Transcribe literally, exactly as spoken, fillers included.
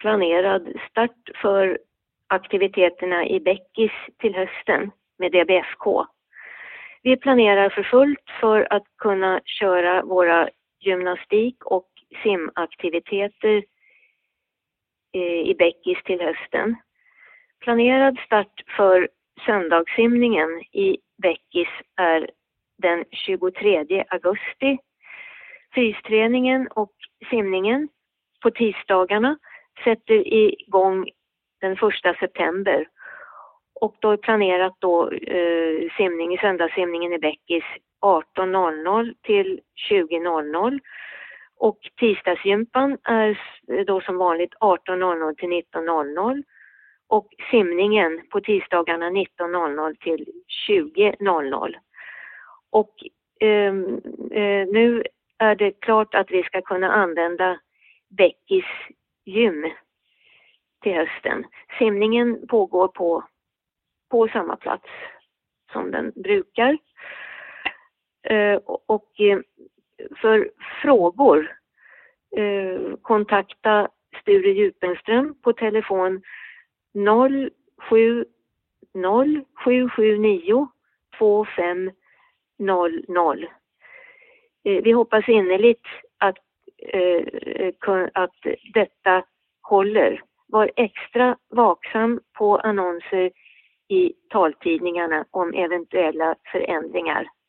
planerad start för aktiviteterna i Bäckis till hösten med D B F K. Vi planerar för fullt för att kunna köra våra gymnastik- och simaktiviteter i Bäckis till hösten. Planerad start för söndagssimningen i Bäckis är den tjugotredje augusti. Fysträningen och simningen på tisdagarna sätter igång den första september. Och då är planerat då eh, simning, söndagssimningen i Bäckis arton noll noll till tjugo noll noll. Och tisdagsgympan är då som vanligt arton noll noll till nitton noll noll. Och simningen på tisdagarna nitton noll noll till tjugo noll noll. Och eh, eh, nu är det klart att vi ska kunna använda Bäckis gym till hösten. Simningen pågår på, på samma plats som den brukar. Eh, och eh, för frågor eh, kontakta Sture Djupenström på telefon noll sju noll sju sju nio två fem noll noll. Eh, vi hoppas innerligt att, eh, att detta håller. Var extra vaksam på annonser i taltidningarna om eventuella förändringar.